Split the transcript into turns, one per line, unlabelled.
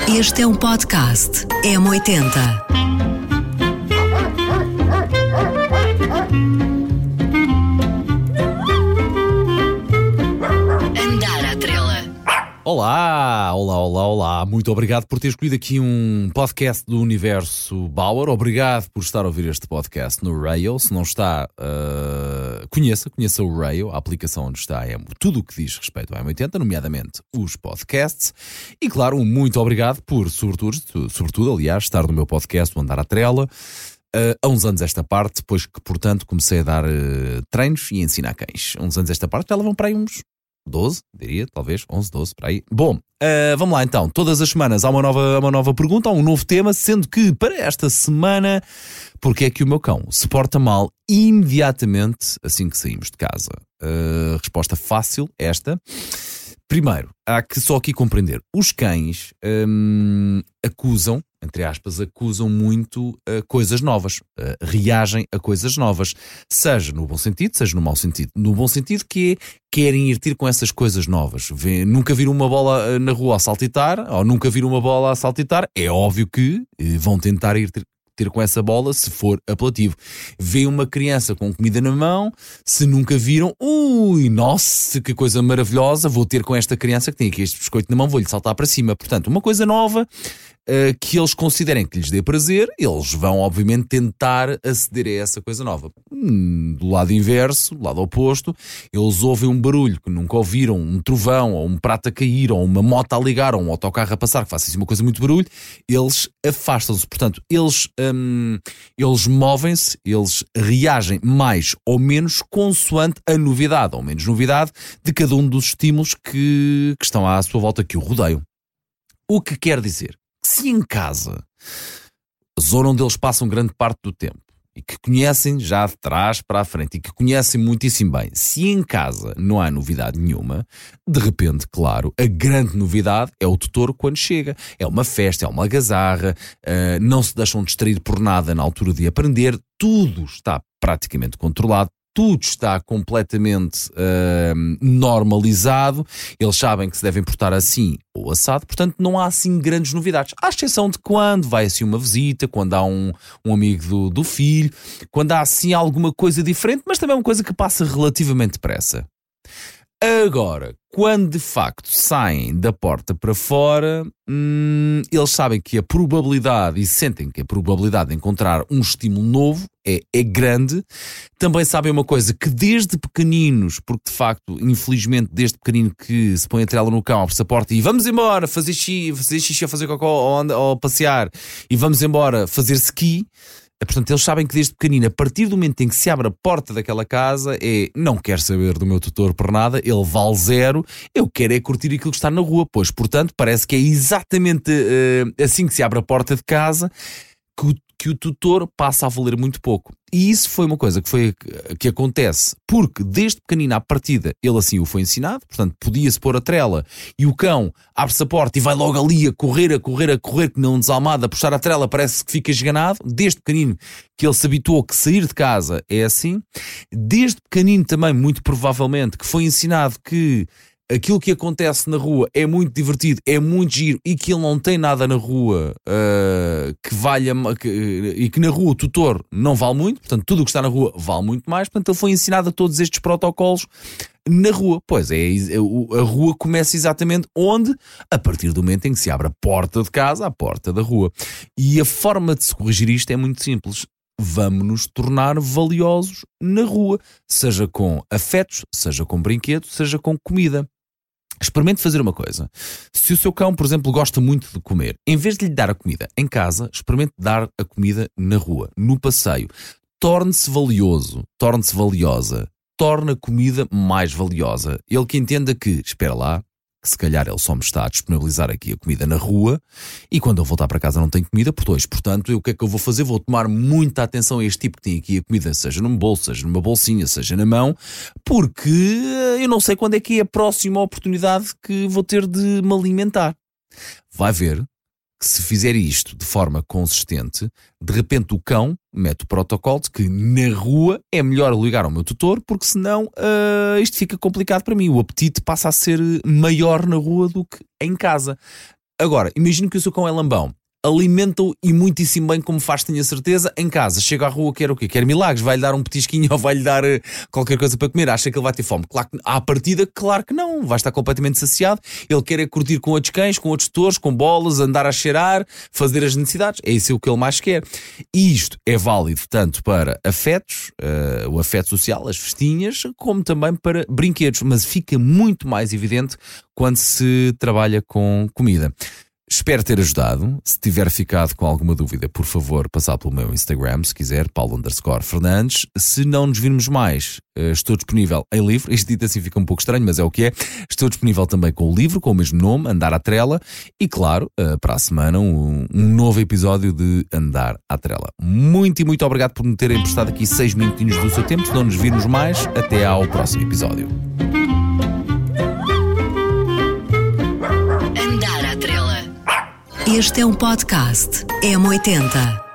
Este é um podcast M80. Andar à trela.
Olá. Muito obrigado por ter escolhido aqui um podcast do Universo Bauer. Obrigado por estar a ouvir este podcast no Rail. Se não está, conheça o Rail, a aplicação onde está tudo o que diz respeito ao M80, nomeadamente os podcasts. E claro, muito obrigado por, sobretudo, aliás, estar no meu podcast, o Andar à Trela. Há uns anos esta parte, depois que, portanto, comecei a dar treinos e ensinar cães. Há uns anos esta parte, já lá vão para aí uns 12, diria, talvez, 11, 12, para aí. Bom, vamos lá então. Todas as semanas há uma nova pergunta, há um novo tema, sendo que para esta semana, porque é que o meu cão se porta mal imediatamente assim que saímos de casa? Resposta fácil, esta. Primeiro, há que só aqui compreender. Os cães acusam, entre aspas, muito coisas novas. Reagem a coisas novas. Seja no bom sentido, seja no mau sentido. No bom sentido que é, querem ir ter com essas coisas novas. Nunca viram uma bola na rua a saltitar, ou nunca viram uma bola a saltitar, é óbvio que vão tentar ir ter com essa bola se for apelativo. Vê uma criança com comida na mão, se nunca viram, nossa, que coisa maravilhosa, vou ter com esta criança que tem aqui este biscoito na mão, vou-lhe saltar para cima. Portanto, uma coisa nova que eles considerem que lhes dê prazer, eles vão obviamente tentar aceder a essa coisa nova. Do lado inverso, do lado oposto, eles ouvem um barulho que nunca ouviram, um trovão, ou um prato a cair, ou uma moto a ligar, ou um autocarro a passar, que faça assim uma coisa muito barulho, eles afastam-se. Portanto, eles movem-se, eles reagem mais ou menos consoante a novidade, ou menos novidade, de cada um dos estímulos que estão à sua volta, que o rodeiam. O que quer dizer que se em casa, a zona onde eles passam grande parte do tempo, e que conhecem já de trás para a frente, e que conhecem muitíssimo bem, se em casa não há novidade nenhuma, de repente, claro, a grande novidade é o tutor quando chega. É uma festa, é uma algazarra, não se deixam distrair por nada na altura de aprender, tudo está praticamente controlado, tudo está completamente normalizado, eles sabem que se devem portar assim ou assado, portanto não há assim grandes novidades, à exceção de quando vai assim uma visita, quando há um amigo do filho, quando há assim alguma coisa diferente, mas também é uma coisa que passa relativamente depressa. Agora, quando de facto saem da porta para fora, eles sabem que a probabilidade, e sentem que a probabilidade de encontrar um estímulo novo é grande. Também sabem uma coisa, que desde pequeninos, porque de facto, infelizmente, desde pequenino que se põe a trela no cão, abre-se a porta e vamos embora fazer xixi, fazer cocó ou passear, e vamos embora fazer ski. Portanto, eles sabem que desde pequenino, a partir do momento em que se abre a porta daquela casa, não quero saber do meu tutor por nada, ele vale zero, eu quero é curtir aquilo que está na rua. Pois, portanto, parece que é exatamente assim que se abre a porta de casa que o tutor passa a valer muito pouco. E isso foi uma coisa que acontece, porque desde pequenino à partida ele assim o foi ensinado, portanto podia-se pôr a trela e o cão abre-se a porta e vai logo ali a correr, que não desalmado, a puxar a trela, parece que fica esganado. Desde pequenino que ele se habituou que sair de casa é assim. Desde pequenino também, muito provavelmente, que foi ensinado que aquilo que acontece na rua é muito divertido, é muito giro, e que ele não tem nada na rua que valha, e que na rua o tutor não vale muito, portanto tudo o que está na rua vale muito mais. Portanto ele foi ensinado a todos estes protocolos na rua. Pois a rua começa exatamente onde? A partir do momento em que se abre a porta de casa, a porta da rua. E a forma de se corrigir isto é muito simples. Vamos nos tornar valiosos na rua, seja com afetos, seja com brinquedos, seja com comida. Experimente fazer uma coisa. Se o seu cão, por exemplo, gosta muito de comer, em vez de lhe dar a comida em casa, experimente dar a comida na rua, no passeio. Torne-se valioso, torne-se valiosa, torne a comida mais valiosa. Ele que entenda que, espera lá, que se calhar ele só me está a disponibilizar aqui a comida na rua e quando eu voltar para casa não tenho comida por dois. Portanto, o que é que eu vou fazer? Vou tomar muita atenção a este tipo que tem aqui a comida, seja num bolso, seja numa bolsinha, seja na mão, porque eu não sei quando é que é a próxima oportunidade que vou ter de me alimentar. Vai ver que se fizer isto de forma consistente, de repente o cão mete o protocolo de que na rua é melhor ligar ao meu tutor, porque senão isto fica complicado para mim. O apetite passa a ser maior na rua do que em casa. Agora, imagino que o seu cão é lambão. Alimenta-o e muitíssimo bem, como faz, tenho a certeza. Em casa, chega à rua, quer o quê? Quer milagres? Vai-lhe dar um petisquinho ou vai-lhe dar qualquer coisa para comer? Acha que ele vai ter fome? Claro que, à partida, claro que não. Vai estar completamente saciado. Ele quer é curtir com outros cães, com outros tutores, com bolas, andar a cheirar, fazer as necessidades. É isso que ele mais quer. E isto é válido tanto para afetos, o afeto social, as festinhas, como também para brinquedos. Mas fica muito mais evidente quando se trabalha com comida. Espero ter ajudado. Se tiver ficado com alguma dúvida, por favor, passar pelo meu Instagram, se quiser, Paulo_Fernandes. Se não nos virmos mais, estou disponível em livro. Isto dito assim fica um pouco estranho, mas é o que é. Estou disponível também com o livro, com o mesmo nome, Andar à Trela. E claro, para a semana, um novo episódio de Andar à Trela. Muito e muito obrigado por me terem prestado aqui 6 minutinhos do seu tempo. Se não nos virmos mais, até ao próximo episódio.
Este é um podcast M80.